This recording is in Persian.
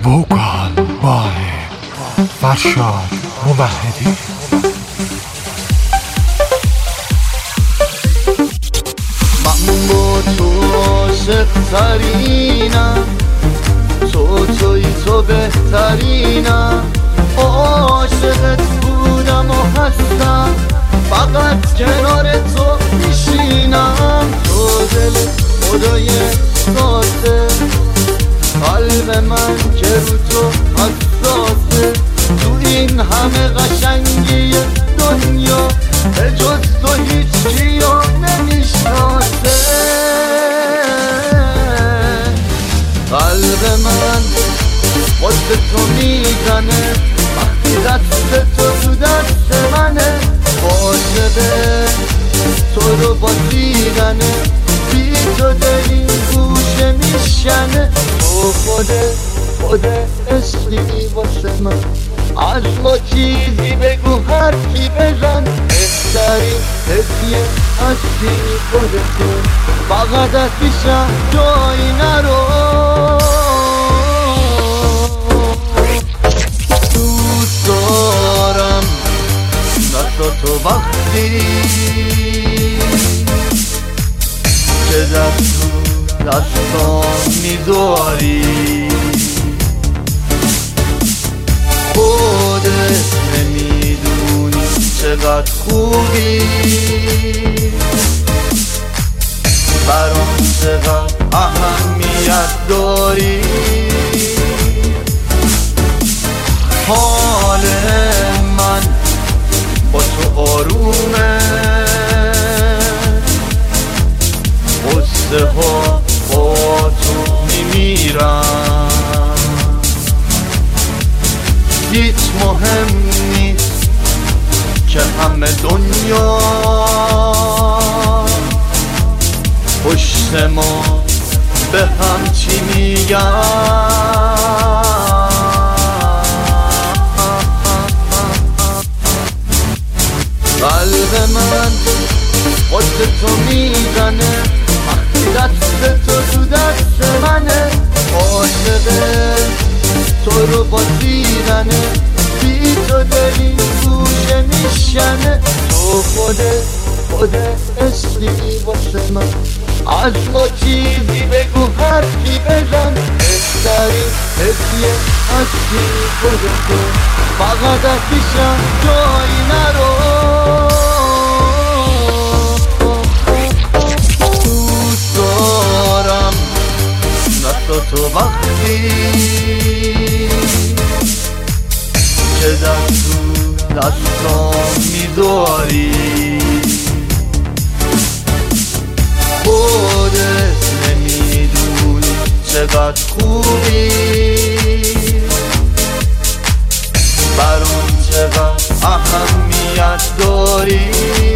بوکان بای فرشاد موحدی. من با تو عاشق ترینم، تو بهترینم، عاشقت بودم و هستم، فقط کنار تو میشینم. تو دل خدای سازه، قلب من که رو تو حساسه، تو این همه قشنگی دنیا به جز تو هیچ کیو نمیشناسه. قلب من واسه تو میزنه وقتی دست تو دست منه، عاشقه تو رو با دیدنه، بی تو دلی گوشه میشنه. تو خود عشقی واسه من، از ما چیزی بگو حرفی بزن، بهترین هدیه هستی خودتو، فقط از پیشم جایی نرو. دوست دارم دست تو وقتی که دستام میذاری، خودت نمیدونی چقدر خوبی، برام چقدر اهمیت داری. حال من با تو آرومه، قصه ها با تو میمیرم، هیچ مهم نیست که همه دنیا پشت ما به هم چی میگن. قلب من واسه تو میزنه وقتی دست تو دست منه، عاشقه تو رو با دیدنه، بی تو دلی گوشه میشنه. تو خود عشقی واسه من، از ما چیزی بگو حرفی بزن، بهترین هدیه هستی خودتو، فقط از پیشم جایی نرو. دوست دارم دست تو وقتی که دستام میذاری، خودت نمیدونی چقدر خوبی، برام چقدر اهمیت داری.